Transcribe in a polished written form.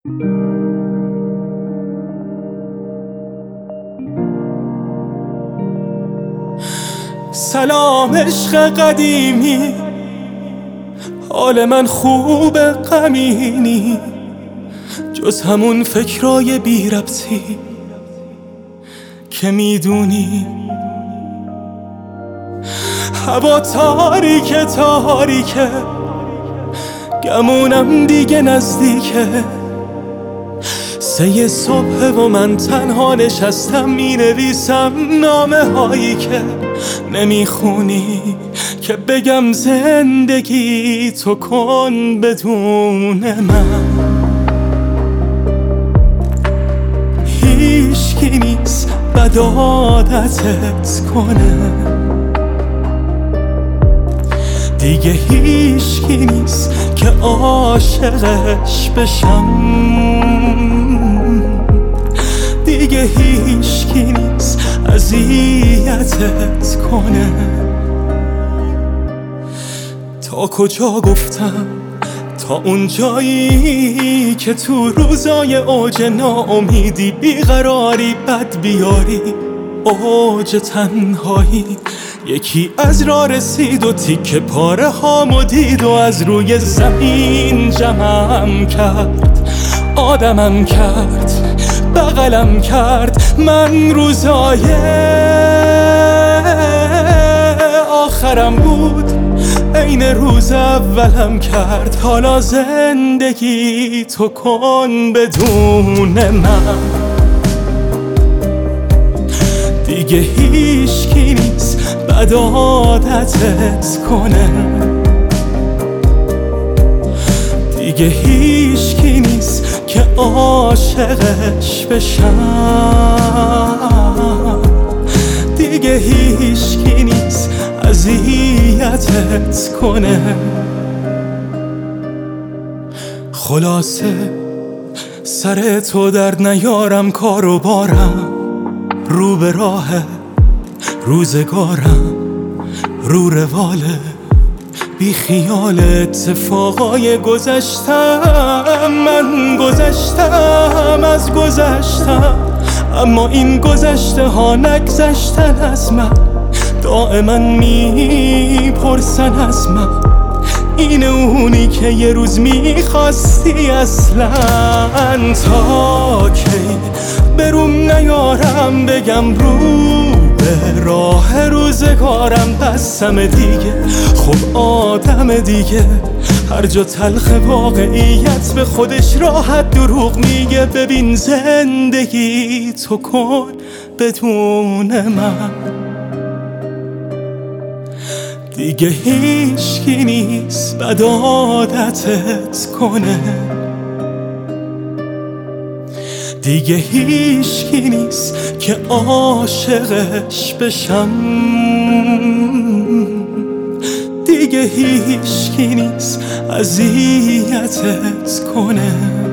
سلام عشق قدیمی، حال من خوبه غمینی، جز همون فکرای بی ربطی که میدونی. هوا تاریکه تاریکه، گمونم دیگه نزدیکه، 3 صبح و من تنها نشستم مینویسم نامه هایی که نمیخونی، که بگم زندگی تو کن بدون من. هیچکی نیست بد عادتت کنه، دیگه هیچکی نیست که عاشقش بشم، دیگه هیچکی نیست اذیتت کنه. تا کجا گفتم؟ تا اون جایی که تو روزای اوج ناامیدی، بیقراری، بد بیاری، اوج تنهایی، یکی از راه رسید و تیکه پاره هامو دید و از روی زمین جمعم کرد، آدمم کرد، بغلم کرد. من روزای آخرم بود، عین روز اولم کرد. حالا زندگی تو کن بدون من، دیگه هیچکی نیست بد عادتت کنه، دیگه هیچکی نیست که عاشقش بشم، دیگه هیچکی نیست اذیتت کنه. خلاصه سر تو درد نیارم، کار و بارم رو به راه روزگارم، رو رواله بی خیال اتفاقای گذشتم. من گذشتم از گذشتم، اما این گذشته ها نگذشتن از من. دائما میپرسن از من، این اونی که یه روز میخواستی اصلا؟ تا کی بروم نیارم بگم رو به راه روزگارم بسم دیگه؟ خب آدم دیگه هر جا تلخ واقعیت به خودش راحت دروغ میگه. ببین زندگی تو کن بدون من، دیگه هیچکی نیست بد عادتت کنه، دیگه هیچکی نیست که عاشقش بشم، دیگه هیچکی نیست اذیتت کنه.